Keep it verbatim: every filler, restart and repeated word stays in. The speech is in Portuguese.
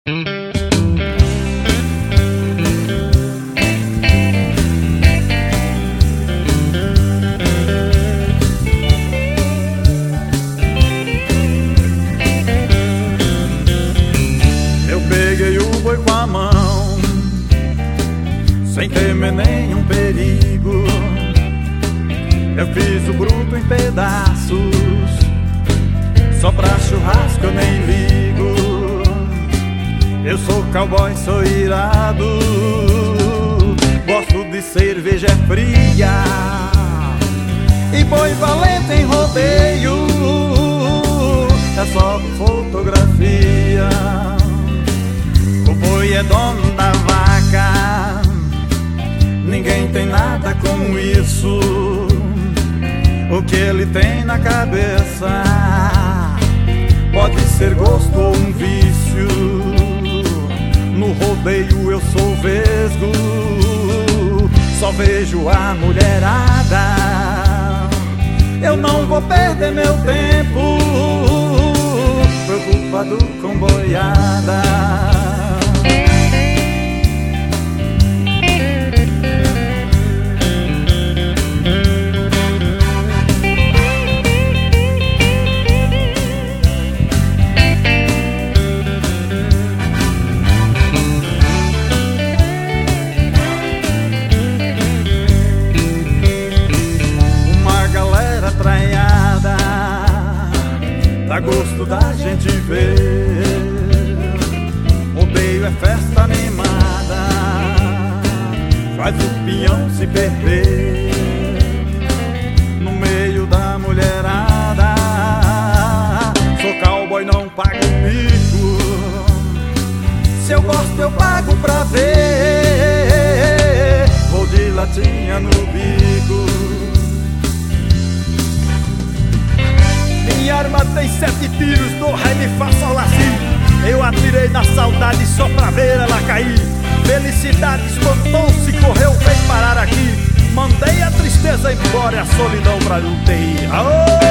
Eu peguei o boi com a mão, sem temer nenhum perigo. Eu fiz o bruto em pedaços, só pra churrasco eu nem ligo. Eu sou cowboy, sou irado, gosto de cerveja fria e boi valente em rodeio. É só fotografia, o boi é dono da vaca, ninguém tem nada com isso. O que ele tem na cabeça pode ser gosto ou um vício. No rodeio eu sou vesgo, só vejo a mulherada. Eu não vou perder meu tempo preocupado com boiada. Dá gosto da gente ver, rodeio é festa animada, faz o peão se perder no meio da mulherada. Sou cowboy, não pago mico, se eu gosto eu pago pra ver. Vou de latinha no bico, minha arma tem sete tiros, do ré, mi, fá, sol, lá, si. Eu atirei na saudade só pra ver ela cair. Felicidade espantou-se, correu, veio parar aqui. Mandei a tristeza embora e a solidão pra não ter ir. Aô!